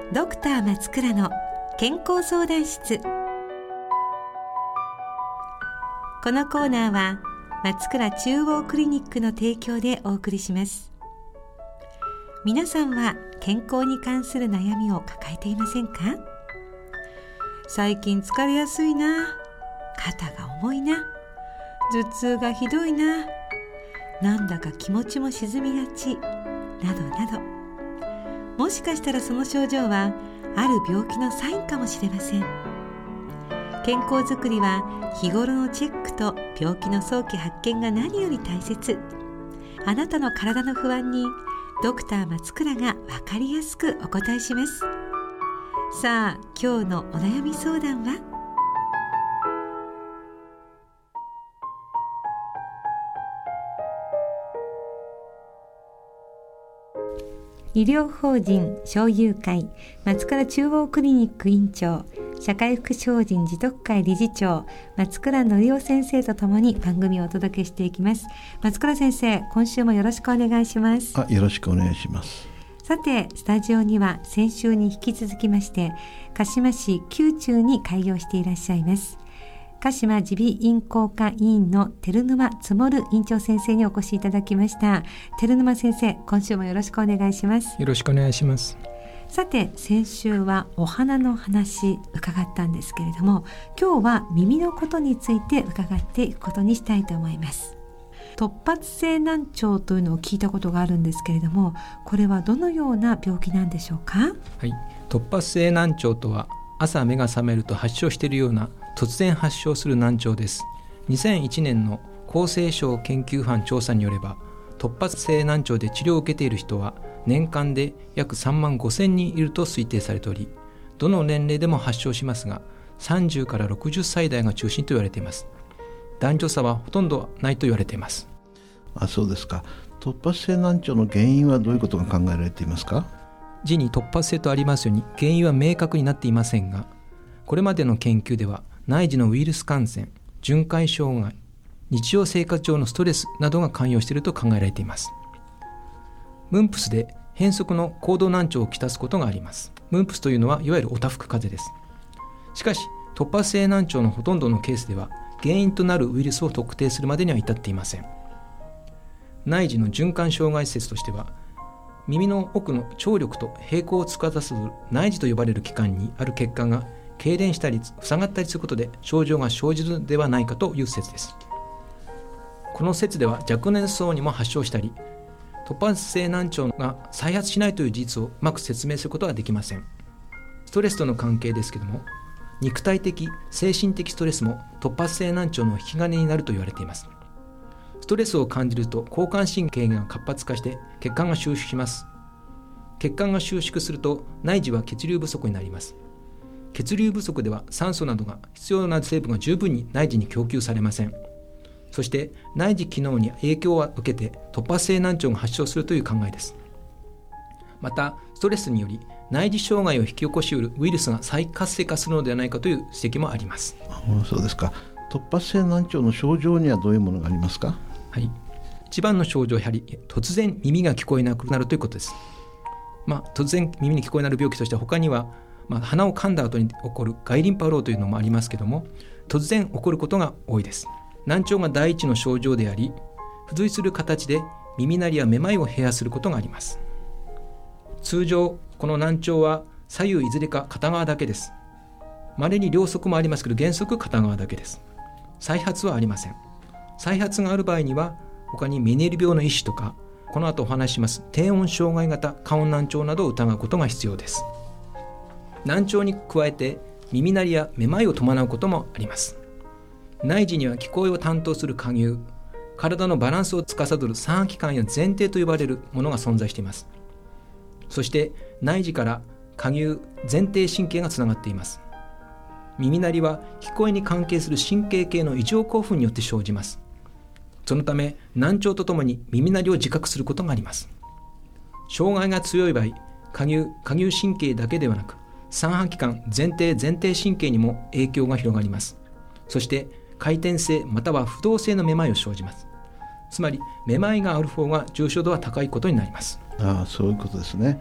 ドクター松倉の健康相談室。このコーナーは松倉中央クリニックの提供でお送りします。皆さんは健康に関する悩みを抱えていませんか？最近疲れやすいな、肩が重いな、頭痛がひどいな、なんだか気持ちも沈みがち、などなど。もしかしたらその症状はある病気のサインかもしれません。健康づくりは日頃のチェックと病気の早期発見が何より大切。あなたの体の不安にドクター松倉が分かりやすくお答えします。さあ、今日のお悩み相談は？医療法人小友会松倉中央クリニック院長、社会福祉法人持徳会理事長、松倉則夫先生とともに番組をお届けしていきます。松倉先生、今週もよろしくお願いします。 よろしくお願いします。 さて、スタジオには先週に引き続きまして鹿島市宮中に開業していらっしゃいます鹿島耳鼻咽喉科医院の照沼積院長先生にお越しいただきました。照沼先生、今週もよろしくお願いします。 よろしくお願いします。 さて、先週はお花の話伺ったんですけれども、今日は耳のことについて伺っていくことにしたいと思います。突発性難聴というのを聞いたことがあるんですけれども、これはどのような病気なんでしょうか？ はい、突発性難聴とは朝目が覚めると発症しているような突然発症する難聴です。2001年の厚生省研究班調査によれば、突発性難聴で治療を受けている人は年間で約3万5千人いると推定されており、どの年齢でも発症しますが、30から60歳代が中心と言われています。男女差はほとんどないと言われています。 そうですか。突発性難聴の原因はどういうことが考えられていますか？ 字に突発性とありますように、原因は明確になっていませんが、これまでの研究では内耳のウイルス感染、巡回障害、日常生活上のストレスなどが関与していると考えられています。ムンプスで変則の行動難聴をきたすことがあります。ムンプスというのはいわゆるおたふく風邪です。しかし突発性難聴のほとんどのケースでは原因となるウイルスを特定するまでには至っていません。内耳の循環障害説としては、耳の奥の聴力と平衡を司す内耳と呼ばれる器官にある血管が痙攣したり塞がったりすることで症状が生じるのではないかという説です。この説では若年層にも発症したり、突発性難聴が再発しないという事実をうまく説明することはできません。ストレスとの関係ですけども、肉体的、精神的ストレスも突発性難聴の引き金になると言われています。ストレスを感じると交感神経が活発化して血管が収縮します。血管が収縮すると内耳は血流不足になります。血流不足では酸素などが必要な成分が十分に内耳に供給されません。そして内耳機能に影響を受けて突発性難聴が発症するという考えです。またストレスにより内耳障害を引き起こしうるウイルスが再活性化するのではないかという指摘もあります。 そうですか。突発性難聴の症状にはどういうものがありますか？ はい、一番の症状はやはり突然耳が聞こえなくなるということです。突然耳に聞こえなる病気としては他には、鼻を噛んだ後に起こる外リンパ漏というのもありますけども、突然起こることが多いです。難聴が第一の症状であり、付随する形で耳鳴りやめまいを併発することがあります。通常この難聴は左右いずれか片側だけです。稀に両側もありますけど、原則片側だけです。再発はありません。再発がある場合には他にメネル病の一種とか、この後お話しします低音障害型過音難聴などを疑うことが必要です。難聴に加えて耳鳴りやめまいを伴うこともあります。内耳には聞こえを担当する蝸牛、体のバランスを司る三半規管や前庭と呼ばれるものが存在しています。そして内耳から蝸牛前庭神経がつながっています。耳鳴りは聞こえに関係する神経系の異常興奮によって生じます。そのため難聴とともに耳鳴りを自覚することがあります。障害が強い場合、蝸牛神経だけではなく三半規管前庭神経にも影響が広がります。そして回転性または不動性のめまいを生じます。つまりめまいがある方が重症度は高いことになります。 そういうことですね。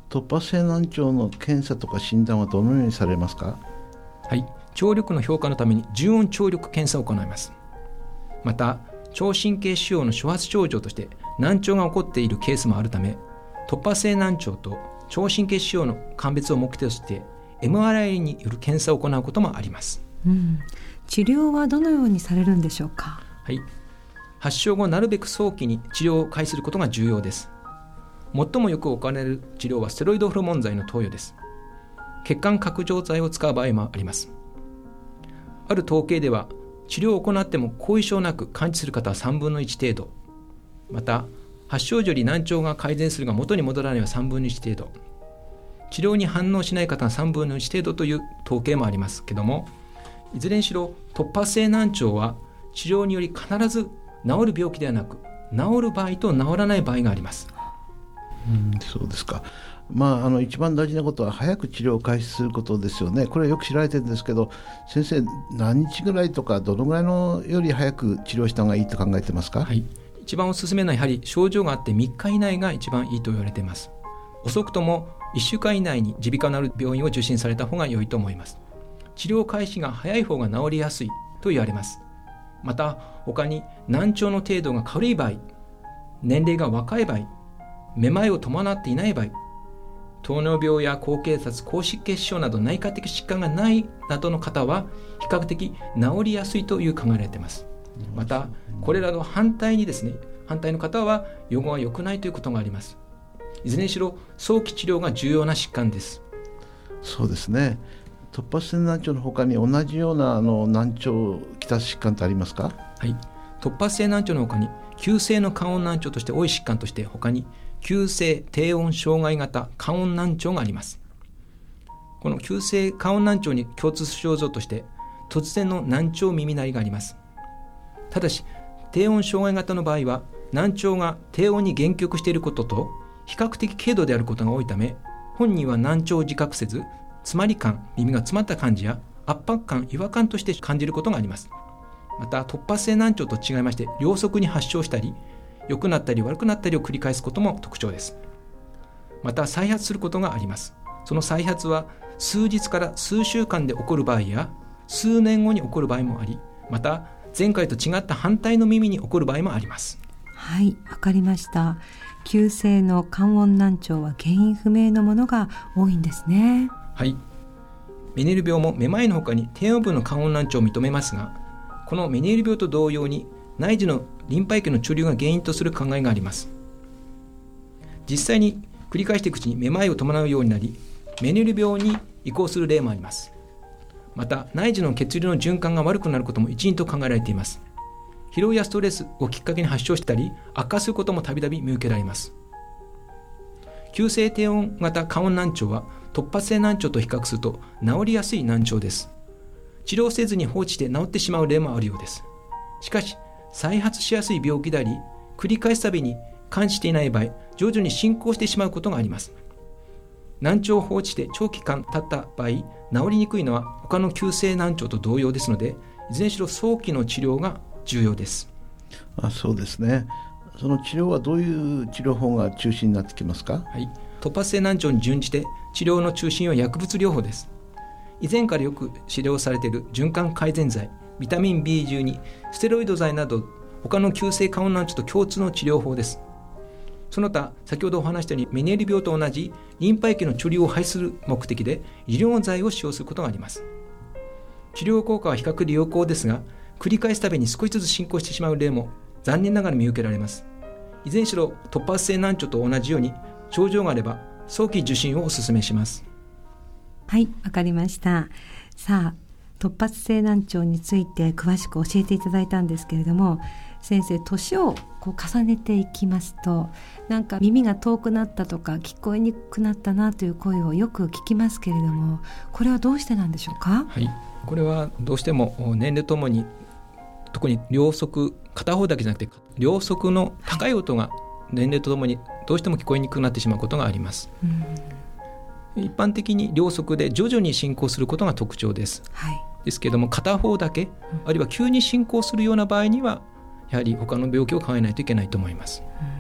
突発性難聴の検査とか診断はどのようにされますか？ はい、聴力の評価のために重音聴力検査を行います。また聴神経腫瘍の初発症状として難聴が起こっているケースもあるため、突発性難聴と聴神経腫瘍の鑑別を目的として MRI による検査を行うこともあります。 治療はどのようにされるんでしょうか？ はい、発症後なるべく早期に治療を開始することが重要です。最もよく行われる治療はステロイドホルモン剤の投与です。血管拡張剤を使う場合もあります。ある統計では治療を行っても後遺症なく完治する方は3分の1程度、また発症時より難聴が改善するが元に戻らないは3分の1程度、治療に反応しない方が3分の1程度という統計もありますけども、いずれにしろ突発性難聴は治療により必ず治る病気ではなく、治る場合と治らない場合があります。 そうですか。一番大事なことは早く治療を開始することですよね。これはよく知られてるんですけど、先生何日ぐらいとかどのぐらいのより早く治療した方がいいと考えてますか？ はい、一番おすすめなのはやはり症状があって3日以内が一番いいと言われています。遅くとも1週間以内に耳鼻科のある病院を受診された方が良いと思います。治療開始が早い方が治りやすいと言われます。また他に難聴の程度が軽い場合、年齢が若い場合、めまいを伴っていない場合、糖尿病や高血圧、高脂血症など内科的疾患がないなどの方は比較的治りやすいという考えられています。またこれらの反対の方は予後が良くないということがあります。いずれにしろ早期治療が重要な疾患です。 そうですね。突発性難聴の他に同じような難聴をきたす疾患ってありますか？ はい、突発性難聴の他に急性の肝音難聴として多い疾患として、他に急性低音障害型肝音難聴があります。この急性肝音難聴に共通する症状として突然の難聴耳鳴りがあります。ただし低音障害型の場合は難聴が低音に限局していることと比較的軽度であることが多いため、本人は難聴を自覚せず、詰まり感、耳が詰まった感じや圧迫感、違和感として感じることがあります。また突発性難聴と違いまして、両側に発症したり良くなったり悪くなったりを繰り返すことも特徴です。また再発することがあります。その再発は数日から数週間で起こる場合や数年後に起こる場合もあり、また前回と違った反対の耳に起こる場合もあります。 はい、わかりました。急性の肝音難聴は原因不明のものが多いんですね。 はい、メニエール病もめまいの他に低音部の肝音難聴を認めますが、このメニエール病と同様に内耳のリンパ液の貯留が原因とする考えがあります。実際に繰り返していくうちにめまいを伴うようになり、メニエール病に移行する例もあります。また内耳の血流の循環が悪くなることも一因と考えられています。疲労やストレスをきっかけに発症したり悪化することもたびたび見受けられます。急性低音型肝音難聴は突発性難聴と比較すると治りやすい難聴です。治療せずに放置して治ってしまう例もあるようです。しかし再発しやすい病気であり、繰り返すたびに完治していない場合、徐々に進行してしまうことがあります。難聴を放置して長期間経った場合、治りにくいのは他の急性難聴と同様ですので、いずれにしろ早期の治療が重要です。 そうですね。その治療はどういう治療法が中心になってきますか？ はい、突発性難聴に準じて治療の中心は薬物療法です。以前からよく治療されている循環改善剤、ビタミン B12、ステロイド剤など他の急性肝音難聴と共通の治療法です。その他先ほどお話したようにメニエール病と同じリンパ液の貯留を排出する目的で利尿剤を使用することがあります。治療効果は比較的良好ですが、繰り返すたびに少しずつ進行してしまう例も残念ながら見受けられます。いずれにしろ突発性難聴と同じように症状があれば早期受診をお勧めします。 はい、わかりました。さあ、突発性難聴について詳しく教えていただいたんですけれども、先生、年を重ねていきますと、なんか耳が遠くなったとか聞こえにくくなったなという声をよく聞きますけれども、これはどうしてなんでしょうか？ はい、これはどうしても年齢ともに、特に両側片方だけじゃなくて両側の高い音が年齢とともにどうしても聞こえにくくなってしまうことがあります。一般的に両側で徐々に進行することが特徴です。 はい、 ですけれども片方だけ、あるいは急に進行するような場合にはやはり他の病気を考えないといけないと思います。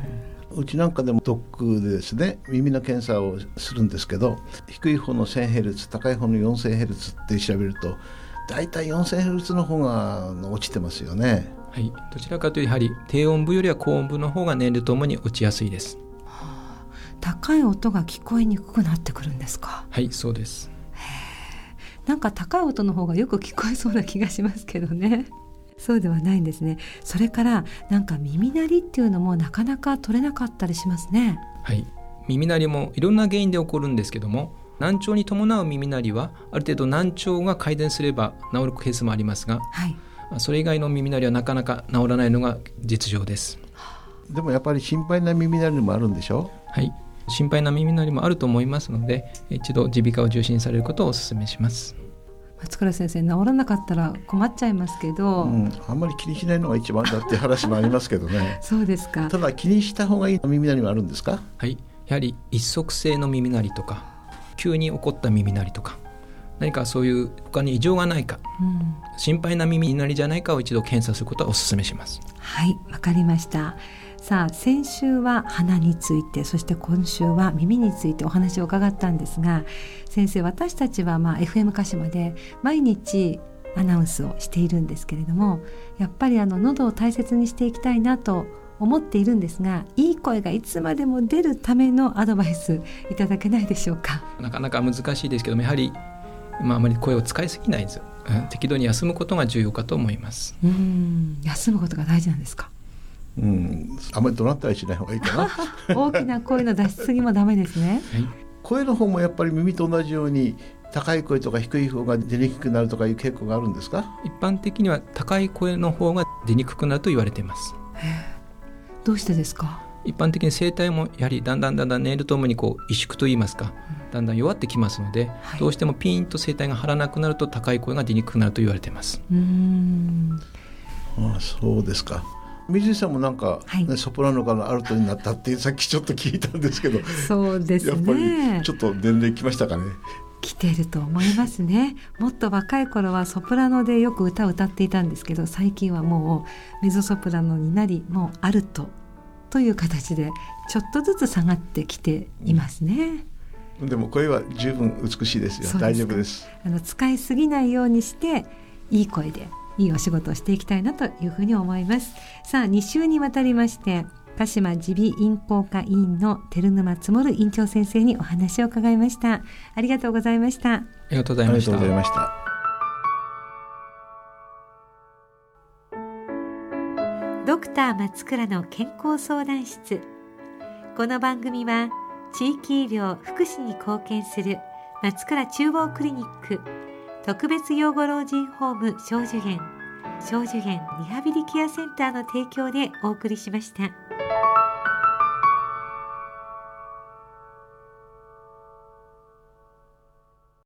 うちなんかでもドックでですね、耳の検査をするんですけど、低い方の 1000Hz、 高い方の 4000Hz って調べるとだいたい 4000Hz の方が落ちてますよね。 はい、どちらかというとやはり低音部よりは高音部の方が年齢ともに落ちやすいです。 高い音が聞こえにくくなってくるんですか？ はい、そうです。 なんか高い音の方がよく聞こえそうな気がしますけどね。そうではないんですね。それからなんか耳鳴りっていうのもなかなか取れなかったりしますね。 はい、耳鳴りもいろんな原因で起こるんですけども、難聴に伴う耳鳴りはある程度難聴が改善すれば治るケースもありますが、はい、それ以外の耳鳴りはなかなか治らないのが実情です。 でもやっぱり心配な耳鳴りもあるんでしょ？ はい、心配な耳鳴りもあると思いますので、一度耳鼻科を受診されることをお勧めします。 松倉先生、治らなかったら困っちゃいますけど、 あんまり気にしないのが一番だって話もありますけどね。 そうですか。 ただ気にした方がいい耳鳴りもあるんですか？ はい、やはり一足性の耳鳴りとか急に起こった耳鳴りとか、何かそういう他に異常がないか、心配な耳鳴りじゃないかを一度検査することはお勧めします。 はい、わかりました。さあ、先週は鼻について、そして今週は耳についてお話を伺ったんですが、先生、私たちはFM 鹿島で毎日アナウンスをしているんですけれども、やっぱり喉を大切にしていきたいなと思っているんですが、いい声がいつまでも出るためのアドバイスいただけないでしょうか？ なかなか難しいですけども、やはり、あまり声を使いすぎないです。適度に休むことが重要かと思います。 休むことが大事なんですか？ あまり怒鳴ったりしない方がいいかな。大きな声の出しすぎもダメですね。 はい、 声の方もやっぱり耳と同じように高い声とか低い方が出にくくなるとかいう傾向があるんですか？ 一般的には高い声の方が出にくくなると言われています。 どうしてですか？ 一般的に声帯もやはりだんだん年齢とともに萎縮といいますか、だんだん弱ってきますので、どうしてもピーンと声帯が張らなくなると高い声が出にくくなると言われています。 そうですか。水井さんもなんか、ソプラノからアルトになったってさっきちょっと聞いたんですけど、 そうですね、 やっぱりちょっと年齢きましたかね？ 来てると思いますね。もっと若い頃はソプラノでよく歌を歌っていたんですけど、最近はもうメゾソプラノになり、もうアルトという形でちょっとずつ下がってきていますね。 でも声は十分美しいですよ。大丈夫です。 使いすぎないようにしていい声でいいお仕事をしていきたいなというふうに思います。さあ、2週にわたりまして鹿島耳鼻咽喉科医院の照沼積院長先生にお話を伺いました。ありがとうございました。 ありがとうございました。 ドクター松倉の健康相談室。この番組は地域医療福祉に貢献する松倉中央クリニック特別養護老人ホーム小寿園リハビリケアセンターの提供でお送りしました。